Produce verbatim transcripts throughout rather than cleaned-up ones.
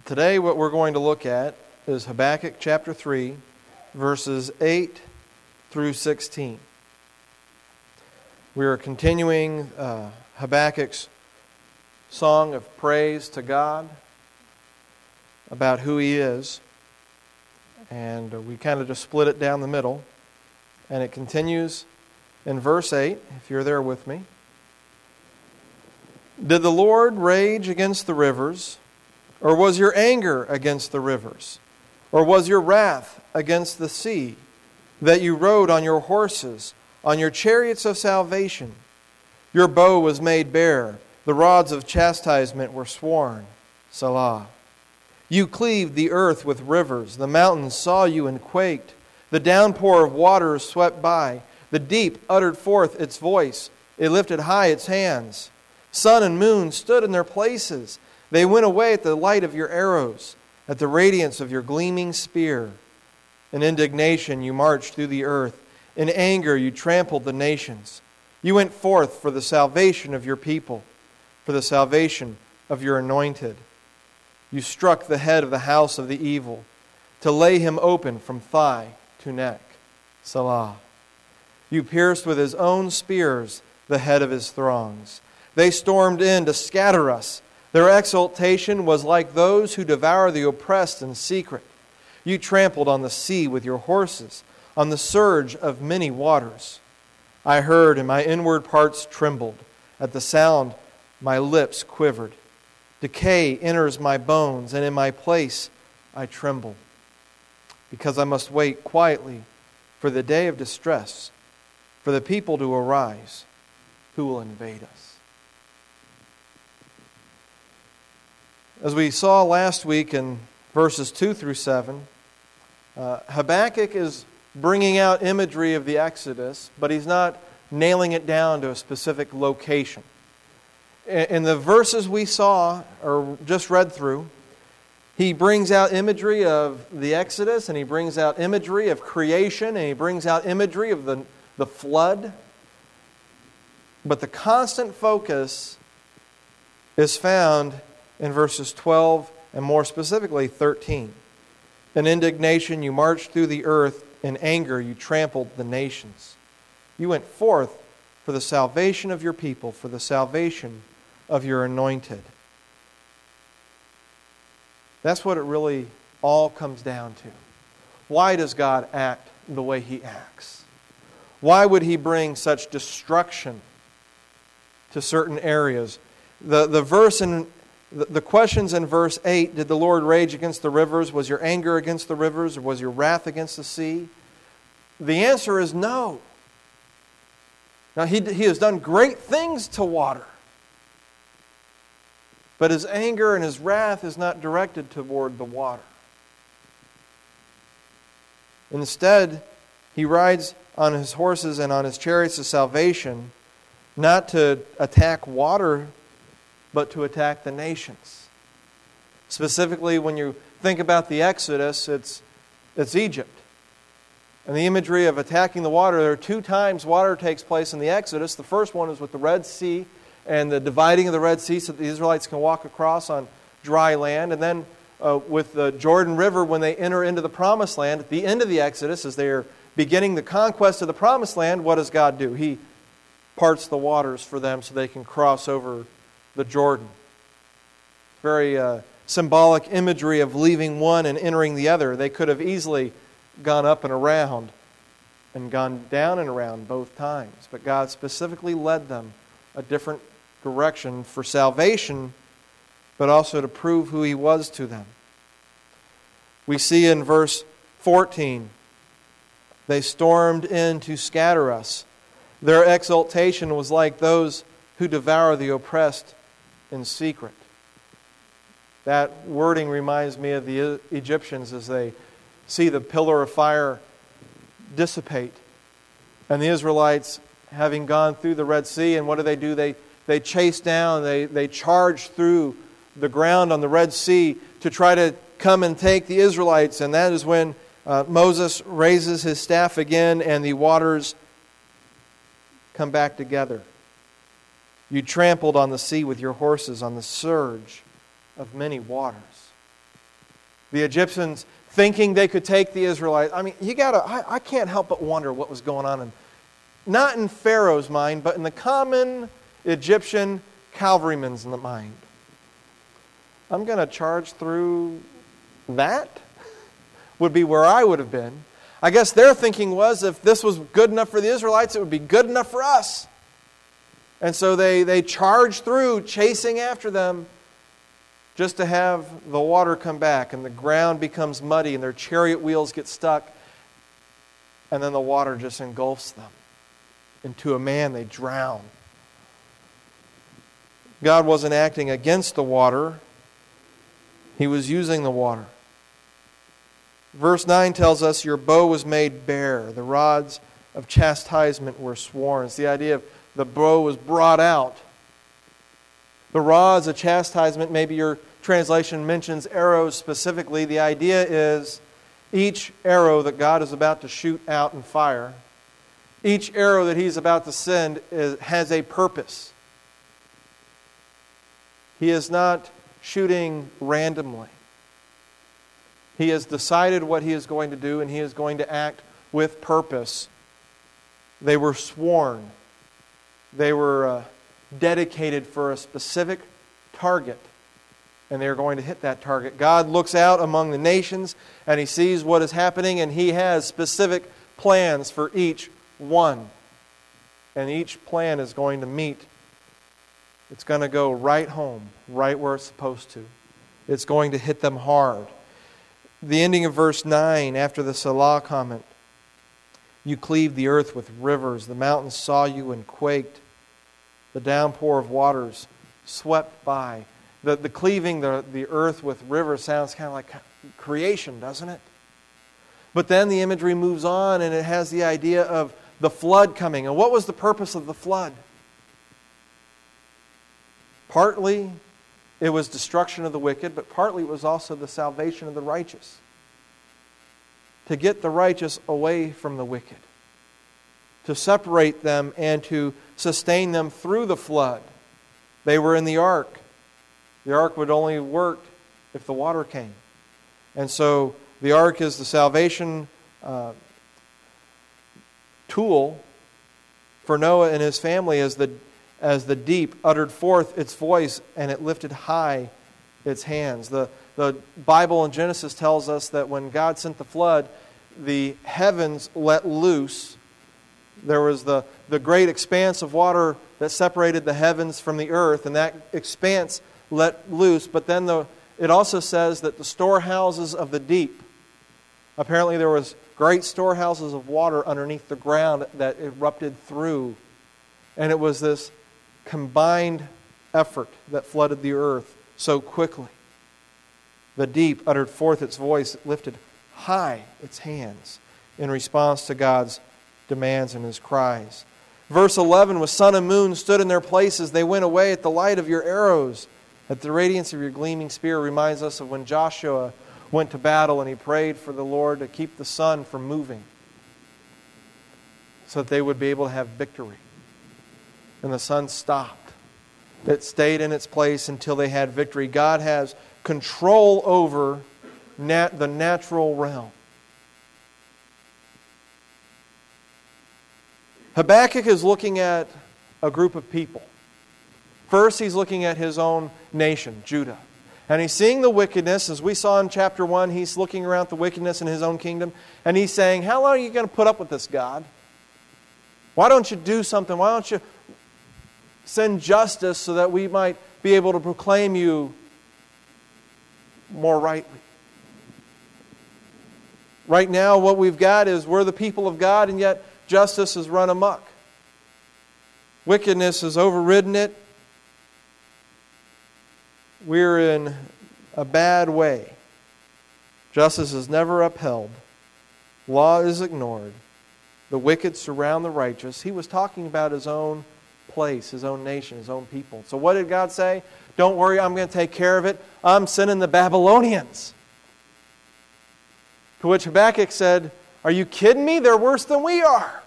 Today what we're going to look at is Habakkuk chapter three, verses eight through sixteen. We are continuing uh, Habakkuk's song of praise to God about who He is. And uh, we kind of just split it down the middle. And it continues in verse eight, if you're there with me. Did the Lord rage against the rivers? Or was your anger against the rivers? Or was your wrath against the sea, that you rode on your horses, on your chariots of salvation? Your bow was made bare, the rods of chastisement were sworn. Selah. You cleaved the earth with rivers, the mountains saw you and quaked. The downpour of waters swept by, the deep uttered forth its voice, it lifted high its hands. Sun and moon stood in their places. They went away at the light of your arrows, at the radiance of your gleaming spear. In indignation you marched through the earth. In anger you trampled the nations. You went forth for the salvation of your people, for the salvation of your anointed. You struck the head of the house of the evil, to lay him open from thigh to neck. Selah. You pierced with his own spears the head of his throngs. They stormed in to scatter us. Their exultation was like those who devour the oppressed in secret. You trampled on the sea with your horses, on the surge of many waters. I heard, and my inward parts trembled. At the sound, my lips quivered. Decay enters my bones, and in my place I tremble, because I must wait quietly for the day of distress, for the people to arise who will invade us. As we saw last week in verses two through seven, uh, Habakkuk is bringing out imagery of the Exodus, but he's not nailing it down to a specific location. In the verses we saw, or just read through, he brings out imagery of the Exodus, and he brings out imagery of creation, and he brings out imagery of the, the flood. But the constant focus is found in verses twelve and more specifically thirteen. In indignation you marched through the earth, in anger you trampled the nations. You went forth for the salvation of your people, for the salvation of your anointed. That's what it really all comes down to. Why does God act the way He acts? Why would He bring such destruction to certain areas? The, the verse in the, the questions in verse eight, did the Lord rage against the rivers? Was your anger against the rivers? Or was your wrath against the sea? The answer is no. Now, He, he has done great things to water. But His anger and His wrath is not directed toward the water. Instead, He rides on His horses and on His chariots of salvation, not to attack water, but to attack the nations. Specifically, when you think about the Exodus, it's, it's Egypt. And the imagery of attacking the water, there are two times water takes place in the Exodus. The first one is with the Red Sea and the dividing of the Red Sea so that the Israelites can walk across on dry land. And then uh, with the Jordan River, when they enter into the Promised Land, at the end of the Exodus, as they are beginning the conquest of the Promised Land, what does God do? He parts the waters for them so they can cross over the Jordan. Very uh, symbolic imagery of leaving one and entering the other. They could have easily gone up and around and gone down and around both times. But God specifically led them a different direction for salvation, but also to prove who He was to them. We see in verse fourteen, they stormed in to scatter us. Their exultation was like those who devour the oppressed in secret. That wording reminds me of the Egyptians as they see the pillar of fire dissipate. And the Israelites, having gone through the Red Sea, and what do they do? They, they chase down, they, they charge through the ground on the Red Sea to try to come and take the Israelites. And that is when uh, Moses raises his staff again and the waters come back together. You trampled on the sea with your horses, on the surge of many waters. The Egyptians thinking they could take the Israelites. I mean, you gotta, I, I can't help but wonder what was going on, in, not in Pharaoh's mind, but in the common Egyptian cavalryman's mind. I'm going to charge through that? Would be where I would have been. I guess their thinking was, if this was good enough for the Israelites, it would be good enough for us. And so they, they charged through, chasing after them, just to have the water come back, and the ground becomes muddy, and their chariot wheels get stuck, and then the water just engulfs them. Into a man, they drown. God wasn't acting against the water. He was using the water. Verse nine tells us, your bow was made bare. The rods of chastisement were sworn. It's the idea of the bow was brought out. The rods of chastisement, maybe your translation mentions arrows specifically. The idea is each arrow that God is about to shoot out and fire, each arrow that He's about to send is, has a purpose. He is not shooting randomly. He has decided what He is going to do, and He is going to act with purpose. They were sworn. They were uh, dedicated for a specific target, and they are going to hit that target. God looks out among the nations, and He sees what is happening, and He has specific plans for each one. And each plan is going to meet. It's going to go right home, right where it's supposed to. It's going to hit them hard. The ending of verse nine, after the Selah comment, you cleaved the earth with rivers. The mountains saw you and quaked. The downpour of waters swept by. The, the cleaving the, the earth with rivers sounds kind of like creation, doesn't it? But then the imagery moves on, and it has the idea of the flood coming. And what was the purpose of the flood? Partly it was destruction of the wicked, but partly it was also the salvation of the righteous. To get the righteous away from the wicked. To separate them and to sustain them through the flood. They were in the ark. The ark would only work if the water came. And so the ark is the salvation uh, tool for Noah and his family as the as the deep uttered forth its voice and it lifted high its hands. The, the Bible in Genesis tells us that when God sent the flood, the heavens let loose. There was the, the great expanse of water that separated the heavens from the earth, and that expanse let loose. But then the, it also says that the storehouses of the deep, apparently there was great storehouses of water underneath the ground that erupted through. And it was this combined effort that flooded the earth so quickly. The deep uttered forth its voice, it lifted high its hands in response to God's demands and His cries. Verse eleven, with sun and moon stood in their places. They went away at the light of your arrows. At the radiance of your gleaming spear reminds us of when Joshua went to battle and he prayed for the Lord to keep the sun from moving so that they would be able to have victory. And the sun stopped. It stayed in its place until they had victory. God has control over nat- the natural realm. Habakkuk is looking at a group of people. First, he's looking at his own nation, Judah. And he's seeing the wickedness. As we saw in chapter one, he's looking around at the wickedness in his own kingdom. And he's saying, how long are you going to put up with this, God? Why don't you do something? Why don't you send justice so that we might be able to proclaim you more rightly? Right now, what we've got is we're the people of God, and yet justice has run amok. Wickedness has overridden it. We're in a bad way. Justice is never upheld. Law is ignored. The wicked surround the righteous. He was talking about his own place, his own nation, his own people. So what did God say? Don't worry, I'm going to take care of it. I'm sending the Babylonians. To which Habakkuk said, are you kidding me? They're worse than we are.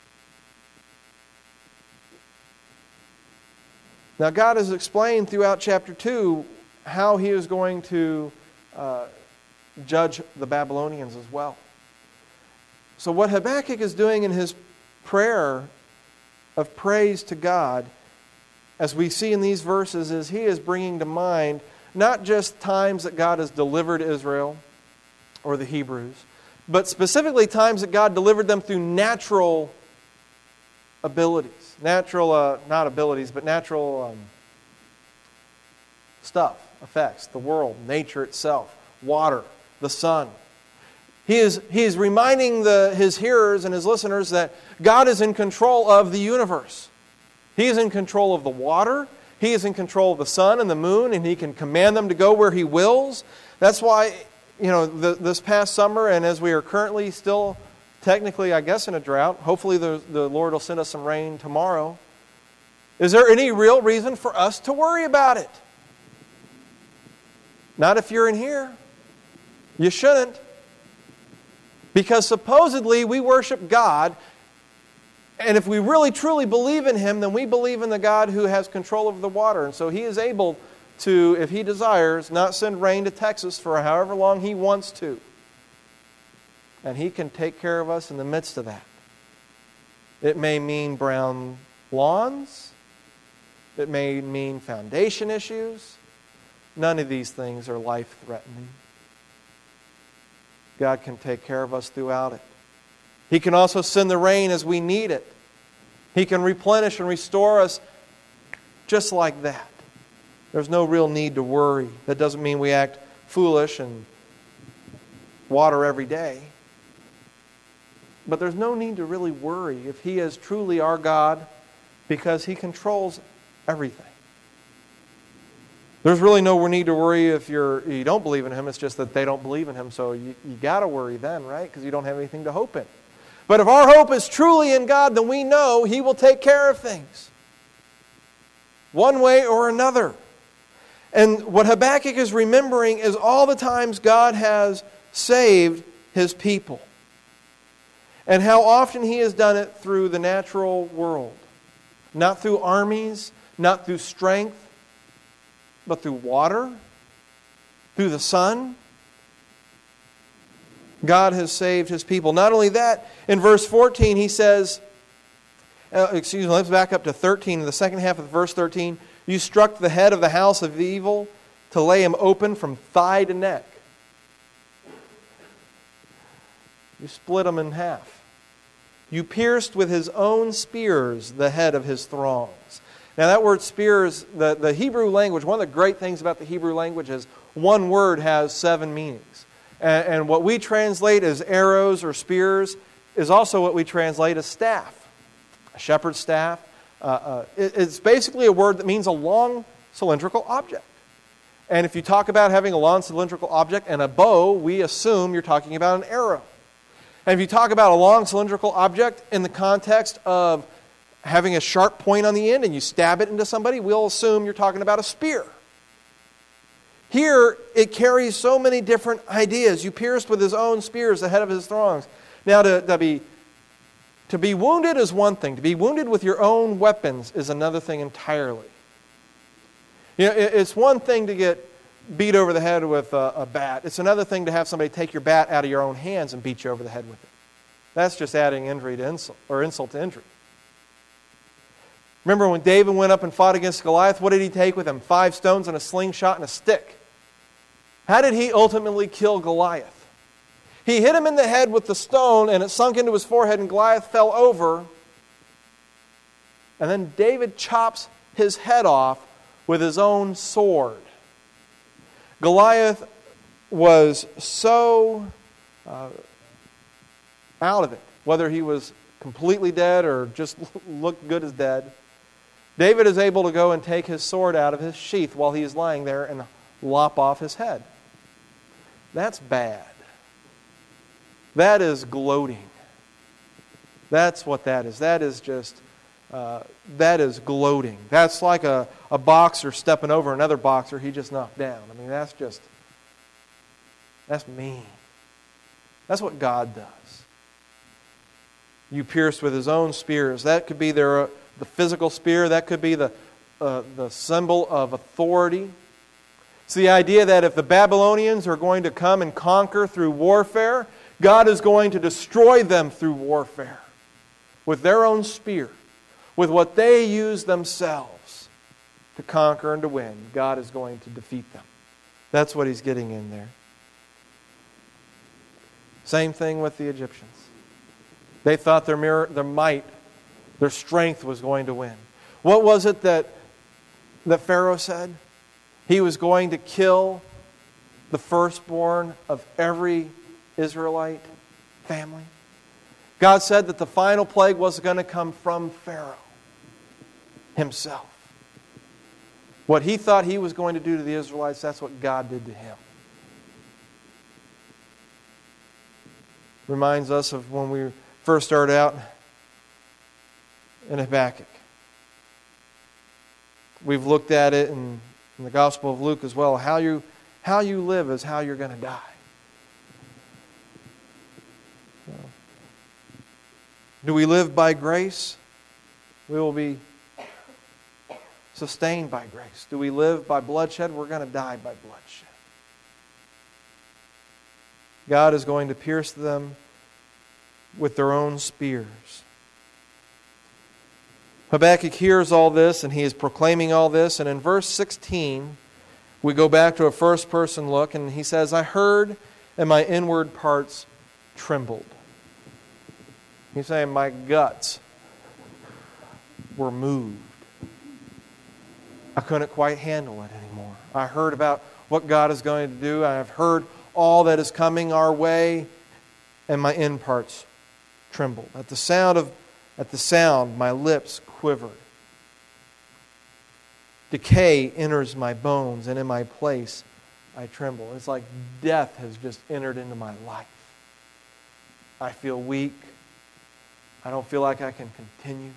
Now God has explained throughout chapter two how He is going to uh, judge the Babylonians as well. So what Habakkuk is doing in his prayer of praise to God, as we see in these verses, is he is bringing to mind not just times that God has delivered Israel or the Hebrews, but specifically times that God delivered them through natural abilities. Natural, uh, not abilities, but natural um, stuff, effects, the world, nature itself, water, the sun. He is, he is reminding the, his hearers and his listeners that God is in control of the universe. He is in control of the water. He is in control of the sun and the moon, and He can command them to go where He wills. That's why, you know, the, this past summer, and as we are currently still technically, I guess, in a drought, hopefully the, the Lord will send us some rain tomorrow. Is there any real reason for us to worry about it? Not if you're in here. You shouldn't. Because supposedly we worship God, and if we really truly believe in Him, then we believe in the God who has control over the water. And so He is able to, if He desires, not send rain to Texas for however long He wants to. And He can take care of us in the midst of that. It may mean brown lawns. It may mean foundation issues. None of these things are life-threatening. God can take care of us throughout it. He can also send the rain as we need it. He can replenish and restore us just like that. There's no real need to worry. That doesn't mean we act foolish and water every day. But there's no need to really worry if He is truly our God, because He controls everything. There's really no need to worry if you're, you don't believe in Him. It's just that they don't believe in Him, so you, you got to worry then, right? Because you don't have anything to hope in. But if our hope is truly in God, then we know He will take care of things, one way or another. And what Habakkuk is remembering is all the times God has saved His people, and how often He has done it through the natural world. Not through armies, not through strength, but through water, through the sun. God has saved His people. Not only that, in verse fourteen He says, uh, excuse me, let's back up to thirteen. In the second half of verse thirteen, you struck the head of the house of evil to lay him open from thigh to neck. You split him in half. You pierced with his own spears the head of his throngs. Now that word spears, the, the Hebrew language, one of the great things about the Hebrew language is one word has seven meanings. And, and what we translate as arrows or spears is also what we translate as staff. A shepherd's staff. Uh, uh, it, it's basically a word that means a long cylindrical object. And if you talk about having a long cylindrical object and a bow, we assume you're talking about an arrow. And if you talk about a long cylindrical object in the context of having a sharp point on the end and you stab it into somebody, we'll assume you're talking about a spear. Here, it carries so many different ideas. You pierced with his own spears the head of his throngs. Now, to, to, be, to be wounded is one thing. To be wounded with your own weapons is another thing entirely. You know, it, it's one thing to get beat over the head with a, a bat. It's another thing to have somebody take your bat out of your own hands and beat you over the head with it. That's just adding injury to insult, or insult to injury. Remember when David went up and fought against Goliath, what did he take with him? Five stones and a slingshot and a stick. How did he ultimately kill Goliath? He hit him in the head with the stone and it sunk into his forehead and Goliath fell over. And then David chops his head off with his own sword. Goliath was so uh, out of it, whether he was completely dead or just looked good as dead. David is able to go and take his sword out of his sheath while he is lying there and lop off his head. That's bad. That is gloating. That's what that is. That is just, uh, that is gloating. That's like a, a boxer stepping over another boxer he just knocked down. I mean, that's just, that's mean. That's what God does. You pierced with his own spears. That could be their, uh, the physical spear. That could be the, uh, the symbol of authority. It's the idea that if the Babylonians are going to come and conquer through warfare, God is going to destroy them through warfare with their own spear, with what they use themselves to conquer and to win. God is going to defeat them. That's what he's getting in there. Same thing with the Egyptians. They thought their, mirror, their might, their strength was going to win. What was it that, that Pharaoh said? He was going to kill the firstborn of every Israelite family. God said that the final plague was going to come from Pharaoh himself. What he thought he was going to do to the Israelites, that's what God did to him. Reminds us of when we first started out in Habakkuk. We've looked at it in, in the Gospel of Luke as well. How you, how you live is how you're going to die. Do we live by grace? We will be sustained by grace. Do we live by bloodshed? We're going to die by bloodshed. God is going to pierce them with their own spears. Habakkuk hears all this and he is proclaiming all this. And in verse sixteen, we go back to a first person look and he says, I heard and my inward parts trembled. He's saying my guts were moved. I couldn't quite handle it anymore. I heard about what God is going to do. I have heard all that is coming our way, and my in parts trembled. At the sound of at the sound, my lips quivered. Decay enters my bones, and in my place I tremble. It's like death has just entered into my life. I feel weak. I don't feel like I can continue.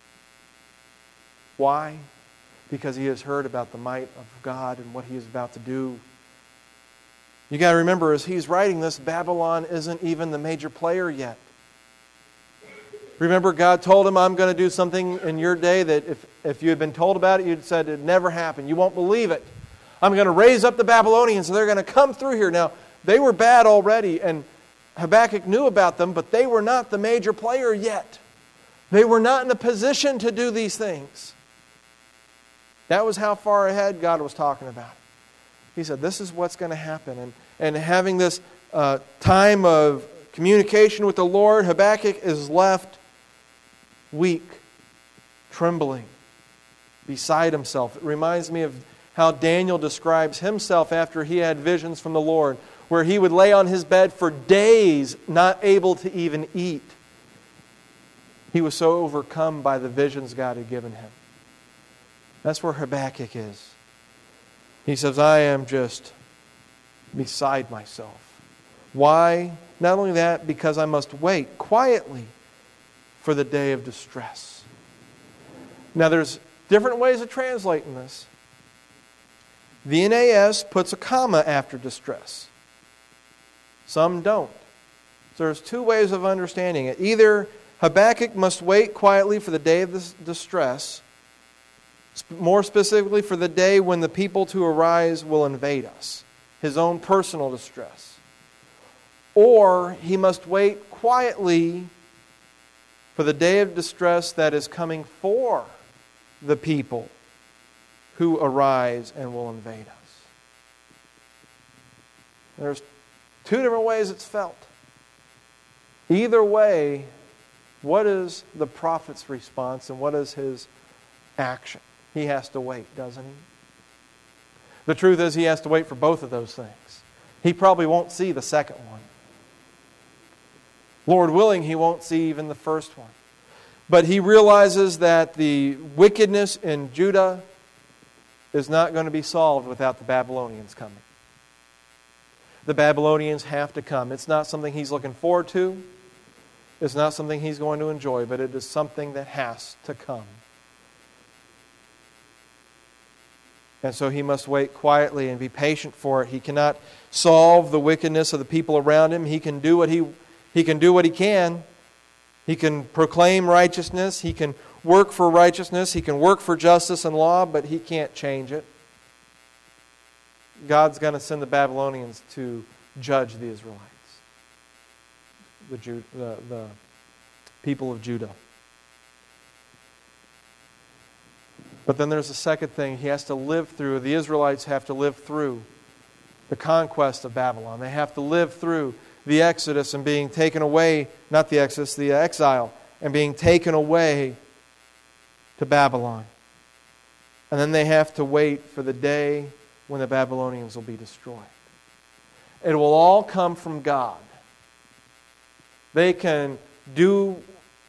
Why? Because he has heard about the might of God and what he is about to do. You got to remember, as he's writing this, Babylon isn't even the major player yet. Remember, God told him, I'm going to do something in your day that if, if you had been told about it, you'd said it never happened. You won't believe it. I'm going to raise up the Babylonians and they're going to come through here. Now, they were bad already, and Habakkuk knew about them, but they were not the major player yet. They were not in a position to do these things. That was how far ahead God was talking about. He said, this is what's going to happen. And, and having this uh, time of communication with the Lord, Habakkuk is left weak, trembling, beside himself. It reminds me of how Daniel describes himself after he had visions from the Lord, where he would lay on his bed for days, not able to even eat. He was so overcome by the visions God had given him. That's where Habakkuk is. He says, I am just beside myself. Why? Not only that, because I must wait quietly for the day of distress. Now there's different ways of translating this. The N A S puts a comma after distress. Some don't. So there's two ways of understanding it. Either Habakkuk must wait quietly for the day of this distress, more specifically for the day when the people to arise will invade us, his own personal distress. Or he must wait quietly for the day of distress that is coming for the people who arise and will invade us. There's two different ways it's felt. Either way, what is the prophet's response and what is his action? He has to wait, doesn't he? The truth is he has to wait for both of those things. He probably won't see the second one. Lord willing, he won't see even the first one. But he realizes that the wickedness in Judah is not going to be solved without the Babylonians coming. The Babylonians have to come. It's not something he's looking forward to. It's not something he's going to enjoy, but it is something that has to come. And so he must wait quietly and be patient for it. He cannot solve the wickedness of the people around him. He can do what he, he can do what he can. He can proclaim righteousness. He can work for righteousness. He can work for justice and law, but he can't change it. God's going to send the Babylonians to judge the Israelites, the, Ju- the, the people of Judah. But then there's a second thing. He has to live through, the Israelites have to live through the conquest of Babylon. They have to live through the Exodus and being taken away, not the Exodus, the exile, and being taken away to Babylon. And then they have to wait for the day when the Babylonians will be destroyed. It will all come from God. They can do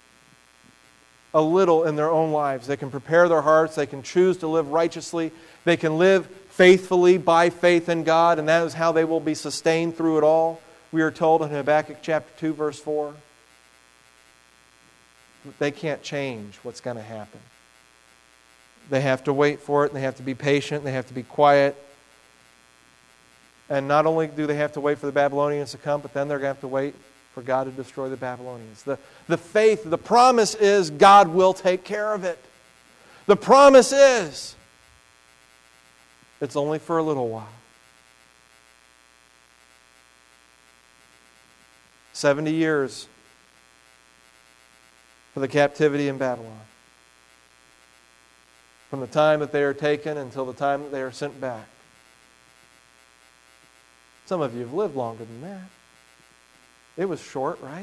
a little in their own lives. They can prepare their hearts. They can choose to live righteously. They can live faithfully by faith in God, and that is how they will be sustained through it all. We are told in Habakkuk chapter two, verse four, they can't change what's going to happen. They have to wait for it, and they have to be patient, and they have to be quiet. And not only do they have to wait for the Babylonians to come, but then they're going to have to wait for God to destroy the Babylonians. The, the faith, the promise is God will take care of it. The promise is it's only for a little while. Seventy years for the captivity in Babylon. From the time that they are taken until the time that they are sent back. Some of you have lived longer than that. It was short, right?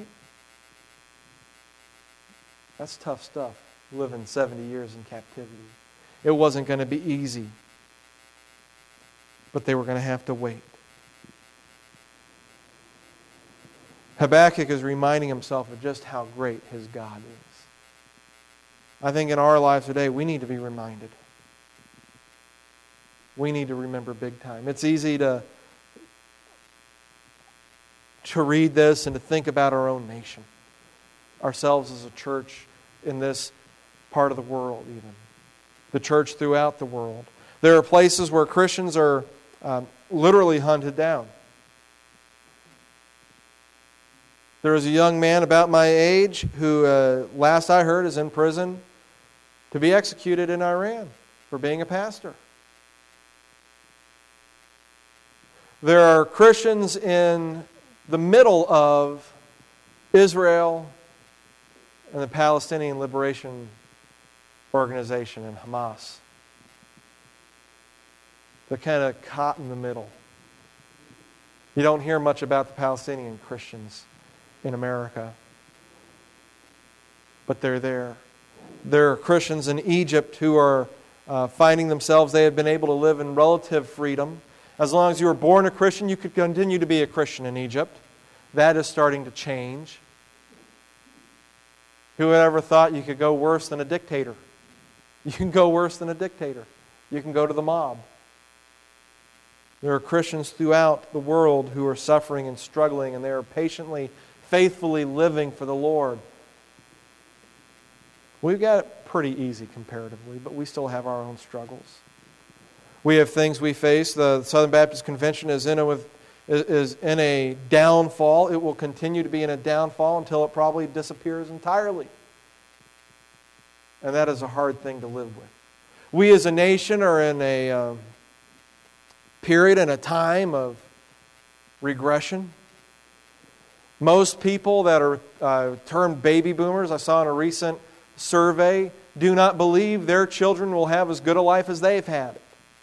That's tough stuff, living seventy years in captivity. It wasn't going to be easy. But they were going to have to wait. Habakkuk is reminding himself of just how great his God is. I think in our lives today, we need to be reminded. We need to remember big time. It's easy to, to read this and to think about our own nation, ourselves as a church in this part of the world even, the church throughout the world. There are places where Christians are um, literally hunted down. There is a young man about my age who, uh, last I heard, is in prison to be executed in Iran for being a pastor. There are Christians in the middle of Israel and the Palestinian Liberation Organization and Hamas. They're kind of caught in the middle. You don't hear much about the Palestinian Christians in America, but they're there. There are Christians in Egypt who are uh, finding themselves, they have been able to live in relative freedom. As long as you were born a Christian, you could continue to be a Christian in Egypt. That is starting to change. Who would ever thought you could go worse than a dictator? You can go worse than a dictator. You can go to the mob. There are Christians throughout the world who are suffering and struggling, and they are patiently, faithfully living for the Lord. We've got it pretty easy comparatively, but we still have our own struggles. We have things we face. The Southern Baptist Convention is in a, with, is in a downfall. It will continue to be in a downfall until it probably disappears entirely. And that is a hard thing to live with. We as a nation are in a um, period and a time of regression. Most people that are uh, termed baby boomers, I saw in a recent survey, do not believe their children will have as good a life as they've had.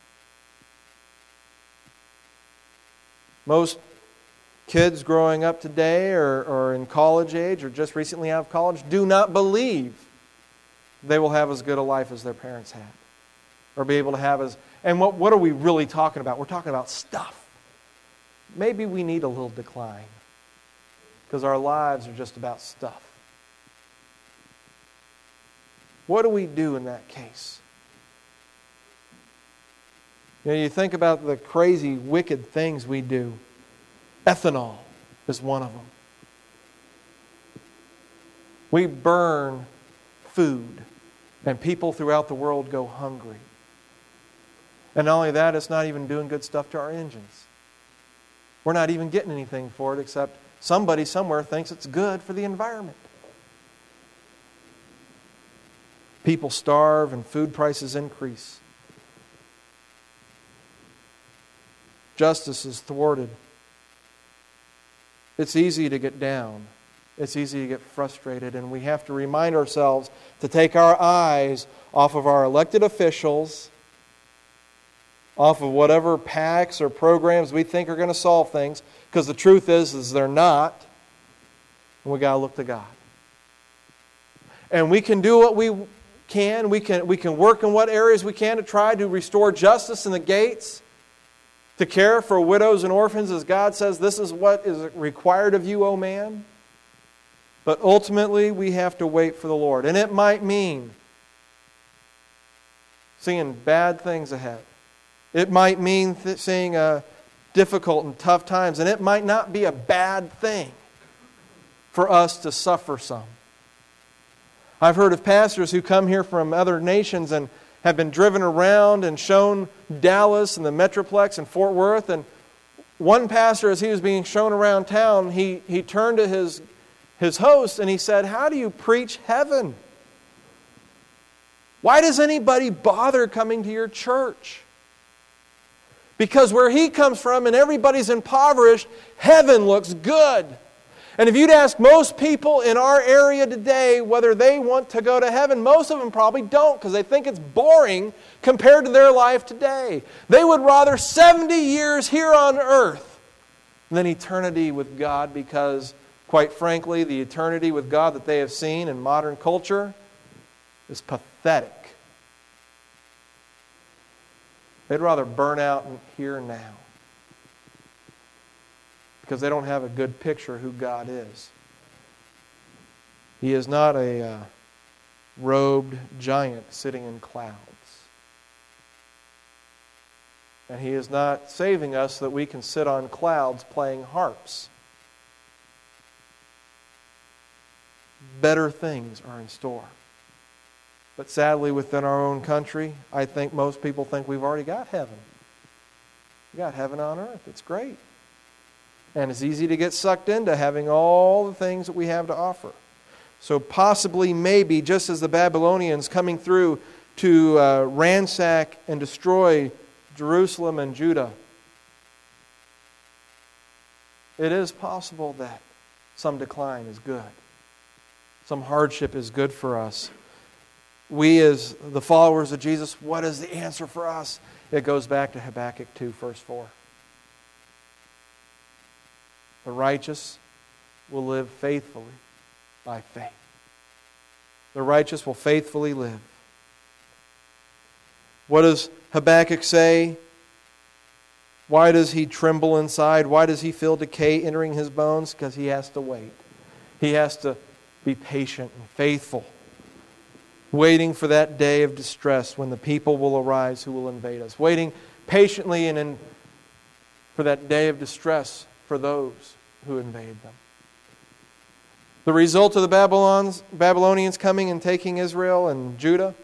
Most kids growing up today or, or in college age or just recently out of college do not believe they will have as good a life as their parents had. Or be able to have as... And what, what are we really talking about? We're talking about stuff. Maybe we need a little decline. Because our lives are just about stuff. What do we do in that case? You know, you think about the crazy, wicked things we do. Ethanol is one of them. We burn food, and people throughout the world go hungry. And not only that, it's not even doing good stuff to our engines. We're not even getting anything for it except somebody somewhere thinks it's good for the environment. People starve and food prices increase. justice is thwarted, it's easy to get down. It's easy to get frustrated, and we have to remind ourselves to take our eyes off of our elected officials, off of whatever PACs or programs we think are going to solve things, because the truth is, is they're not, and we got to look to God. And we can do what we can. We can we can work in what areas we can to try to restore justice in the gates, to care for widows and orphans, as God says, this is what is required of you, O man. But ultimately, we have to wait for the Lord. And it might mean seeing bad things ahead. It might mean th- seeing uh, difficult and tough times. And it might not be a bad thing for us to suffer some. I've heard of pastors who come here from other nations and have been driven around and shown Dallas and the Metroplex and Fort Worth. And one pastor, as he was being shown around town, he, he turned to his his host and he said, "How do you preach heaven? Why does anybody bother coming to your church?" Because where he comes from and everybody's impoverished, heaven looks good. And if you'd ask most people in our area today whether they want to go to heaven, most of them probably don't, because they think it's boring compared to their life today. They would rather seventy years here on earth than eternity with God, because, quite frankly, the eternity with God that they have seen in modern culture is pathetic. They'd rather burn out here and now, because they don't have a good picture of who God is. He is not a uh, robed giant sitting in clouds. And He is not saving us so that we can sit on clouds playing harps. Better things are in store. But sadly, within our own country, I think most people think we've already got heaven. We got heaven on earth. It's great. And it's easy to get sucked into having all the things that we have to offer. So possibly, maybe, just as the Babylonians coming through to uh, ransack and destroy Jerusalem and Judah, it is possible that some decline is good. Some hardship is good for us. We, as the followers of Jesus, what is the answer for us? It goes back to Habakkuk two, verse four. The righteous will live faithfully by faith. The righteous will faithfully live. What does Habakkuk say? Why does he tremble inside? Why does he feel decay entering his bones? Because he has to wait. He has to be patient and faithful, waiting for that day of distress when the people will arise who will invade us. Waiting patiently and in, for that day of distress for those who invade them. The result of the Babylons, Babylonians coming and taking Israel and Judah,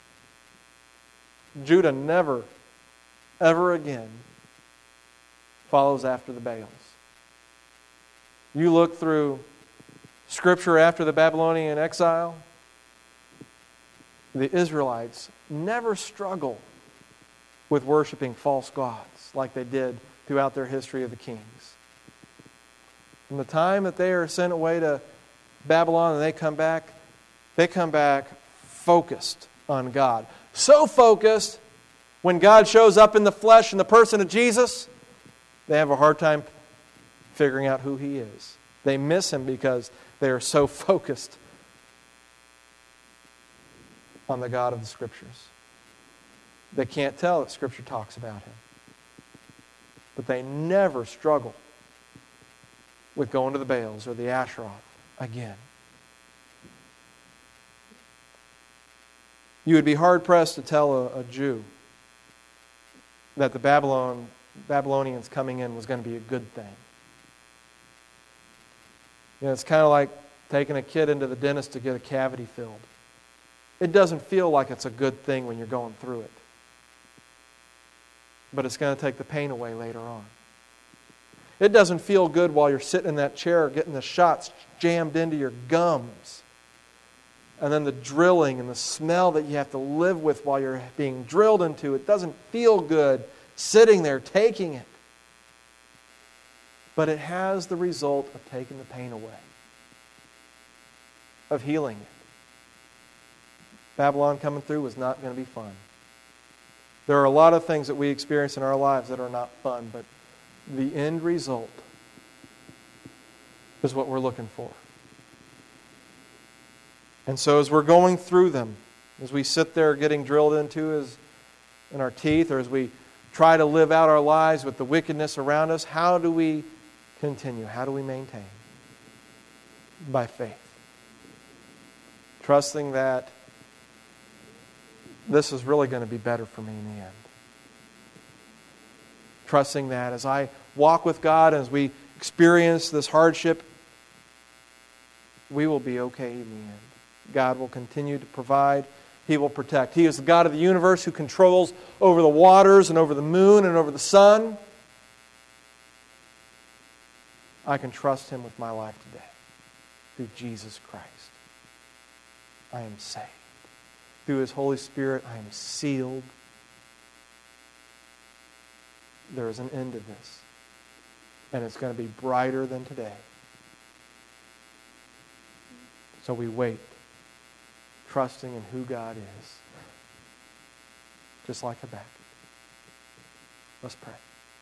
Judah never, ever again follows after the Baals. You look through Scripture after the Babylonian exile, the Israelites never struggle with worshiping false gods like they did throughout their history of the kings. From the time that they are sent away to Babylon and they come back, they come back focused on God. So focused, when God shows up in the flesh in the person of Jesus, they have a hard time figuring out who He is. They miss Him because they are so focused on the God of the Scriptures. They can't tell that Scripture talks about Him. But they never struggle with going to the Baals or the Asheroth again. You would be hard-pressed to tell a, a Jew that the Babylon, Babylonians coming in was going to be a good thing. You know, it's kind of like taking a kid into the dentist to get a cavity filled. It doesn't feel like it's a good thing when you're going through it. But it's going to take the pain away later on. It doesn't feel good while you're sitting in that chair getting the shots jammed into your gums. And then the drilling and the smell that you have to live with while you're being drilled into. It doesn't feel good sitting there taking it. But it has the result of taking the pain away, of healing it. Babylon coming through was not going to be fun. There are a lot of things that we experience in our lives that are not fun, but the end result is what we're looking for. And so as we're going through them, as we sit there getting drilled into as in our teeth, or as we try to live out our lives with the wickedness around us, how do we continue? How do we maintain? By faith. Trusting that this is really going to be better for me in the end. Trusting that as I walk with God, as we experience this hardship, we will be okay in the end. God will continue to provide. He will protect. He is the God of the universe who controls over the waters and over the moon and over the sun. I can trust Him with my life today. Through Jesus Christ, I am saved. Through His Holy Spirit, I am sealed. There is an end to this. And it's going to be brighter than today. So we wait, trusting in who God is. Just like Habakkuk. Let's pray.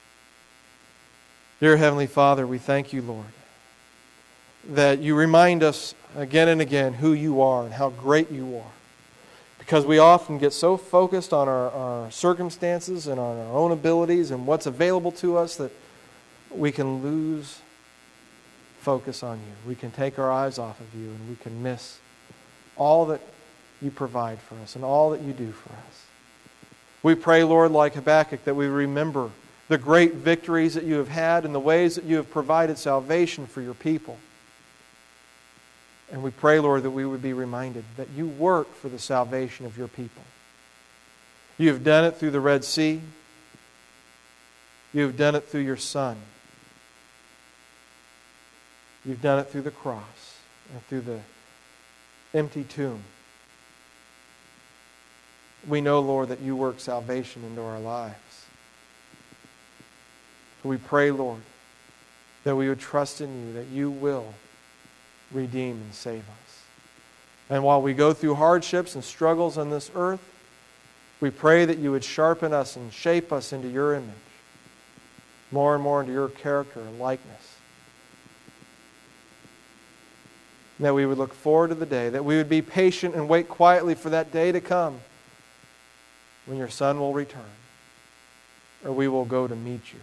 Dear Heavenly Father, we thank you, Lord, that you remind us again and again who you are and how great you are. Because we often get so focused on our, our circumstances and on our own abilities and what's available to us that we can lose focus on you. We can take our eyes off of you and we can miss all that you provide for us and all that you do for us. We pray, Lord, like Habakkuk, that we remember the great victories that you have had and the ways that you have provided salvation for your people. And we pray, Lord, that we would be reminded that you work for the salvation of your people. You have done it through the Red Sea. You have done it through your Son. You've done it through the cross and through the empty tomb. We know, Lord, that you work salvation into our lives. So we pray, Lord, that we would trust in you, that you will redeem and save us. And while we go through hardships and struggles on this earth, we pray that you would sharpen us and shape us into your image, more and more into your character and likeness. That we would look forward to the day, that we would be patient and wait quietly for that day to come when your Son will return, or we will go to meet you.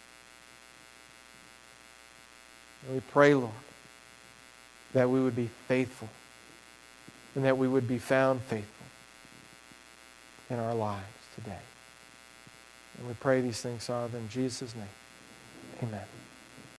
And we pray, Lord, that we would be faithful and that we would be found faithful in our lives today. And we pray these things, Father, in Jesus' name. Amen.